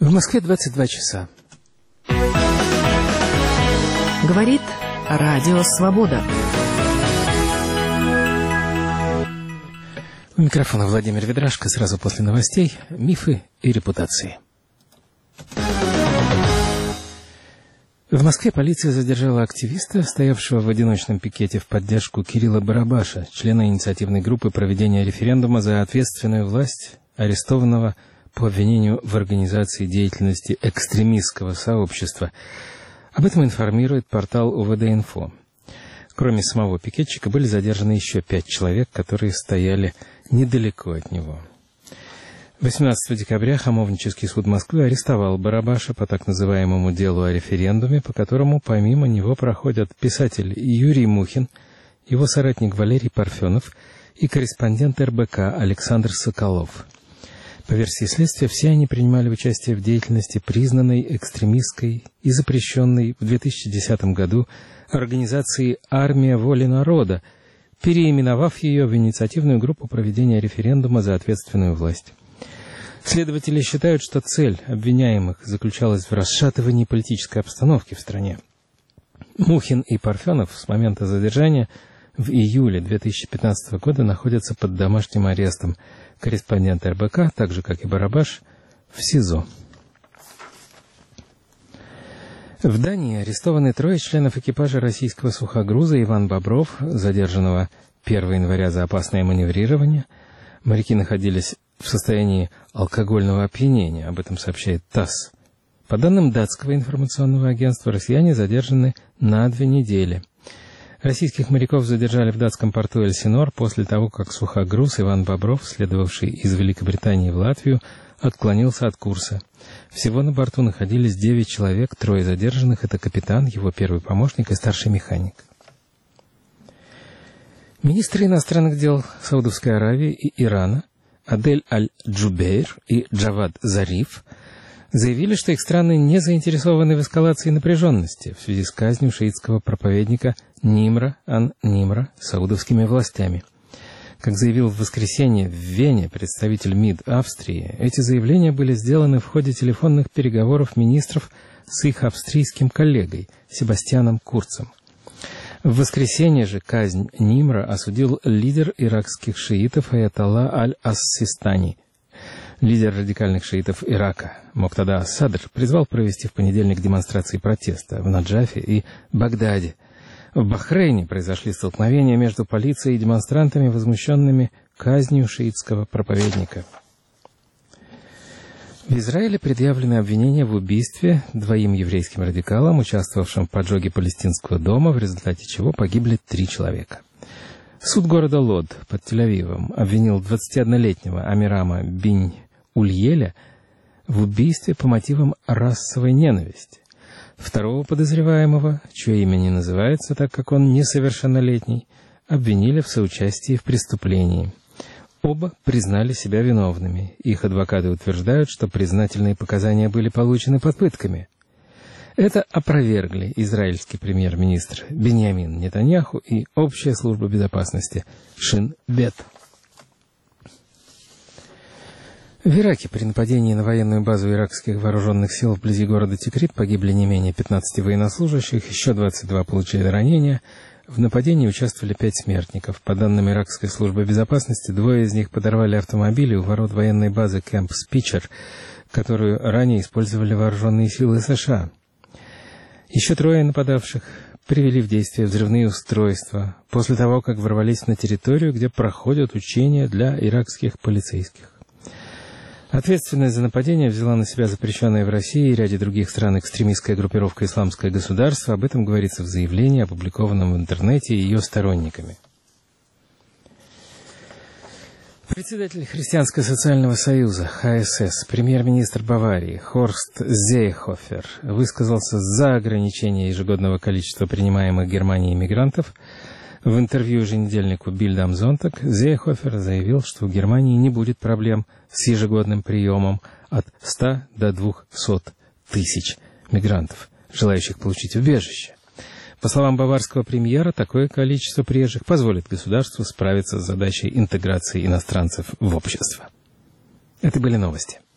В Москве 22 часа. Говорит Радио Свобода. У микрофона Владимир Ведрашко. Сразу после новостей «Мифы и репутации». В Москве полиция задержала активиста, стоявшего в одиночном пикете в поддержку Кирилла Барабаша, члена инициативной группы проведения референдума за ответственную власть, арестованного по обвинению в организации деятельности экстремистского сообщества. Об этом информирует портал УВД-Инфо. Кроме самого пикетчика были задержаны еще 5 человек, которые стояли недалеко от него. 18 декабря Хамовнический суд Москвы арестовал Барабаша по так называемому делу о референдуме, по которому помимо него проходят писатель Юрий Мухин, его соратник Валерий Парфенов и корреспондент РБК Александр Соколов. По версии следствия, все они принимали участие в деятельности, признанной экстремистской и запрещенной в 2010 году организации «Армия воли народа», переименовав ее в инициативную группу проведения референдума за ответственную власть. Следователи считают, что цель обвиняемых заключалась в расшатывании политической обстановки в стране. Мухин и Парфенов с момента задержания в июле 2015 года находятся под домашним арестом. Корреспондент РБК, так же как и Барабаш, в СИЗО. В Дании арестованы 3 членов экипажа российского сухогруза Иван Бобров, задержанного 1 января за опасное маневрирование. Моряки находились в состоянии алкогольного опьянения, об этом сообщает ТАСС. По данным датского информационного агентства, россияне задержаны на 2 недели. Российских моряков задержали в датском порту Эльсинор после того, как сухогруз Иван Бобров, следовавший из Великобритании в Латвию, отклонился от курса. Всего на борту находились 9 человек, 3 задержанных — это капитан, его первый помощник и старший механик. Министры иностранных дел Саудовской Аравии и Ирана Адель Аль-Джубейр и Джавад Зариф заявили, что их страны не заинтересованы в эскалации напряженности в связи с казнью шиитского проповедника Нимра ан-Нимра саудовскими властями. Как заявил в воскресенье в Вене представитель МИД Австрии, эти заявления были сделаны в ходе телефонных переговоров министров с их австрийским коллегой Себастьяном Курцем. В воскресенье же казнь Нимра осудил лидер иракских шиитов аятолла Аль-Ас-Систани. Лидер радикальных шиитов Ирака Моктада ас-Садр призвал провести в понедельник демонстрации протеста в Наджафе и Багдаде. В Бахрейне произошли столкновения между полицией и демонстрантами, возмущенными казнью шиитского проповедника. В Израиле предъявлены обвинения в убийстве 2 еврейским радикалам, участвовавшим в поджоге палестинского дома, в результате чего погибли 3 человека. Суд города Лод под Тель-Авивом обвинил 21-летнего Амирама Бинь-Ульеля в убийстве по мотивам расовой ненависти. Второго подозреваемого, чье имя не называется, так как он несовершеннолетний, обвинили в соучастии в преступлении. Оба признали себя виновными. Их адвокаты утверждают, что признательные показания были получены под пытками. Это опровергли израильский премьер-министр Биньямин Нетаньяху и Общая служба безопасности Шин Бет. В Ираке при нападении на военную базу иракских вооруженных сил вблизи города Тикрит погибли не менее 15 военнослужащих, еще 22 получили ранения. В нападении участвовали 5 смертников. По данным иракской службы безопасности, 2 из них подорвали автомобили у ворот военной базы Кэмп Спичер, которую ранее использовали вооруженные силы США. Еще 3 нападавших привели в действие взрывные устройства после того, как ворвались на территорию, где проходят учения для иракских полицейских. Ответственность за нападение взяла на себя запрещенная в России и ряде других стран экстремистская группировка «Исламское государство». Об этом говорится в заявлении, опубликованном в интернете ее сторонниками. Председатель Христианского социального союза ХСС, премьер-министр Баварии Хорст Зейхофер высказался за ограничение ежегодного количества принимаемых Германией мигрантов. В интервью еженедельнику Bild am Sonntag Зейхофер заявил, что в Германии не будет проблем с ежегодным приемом от 100 до 200 тысяч мигрантов, желающих получить убежище. По словам баварского премьера, такое количество приезжих позволит государству справиться с задачей интеграции иностранцев в общество. Это были новости.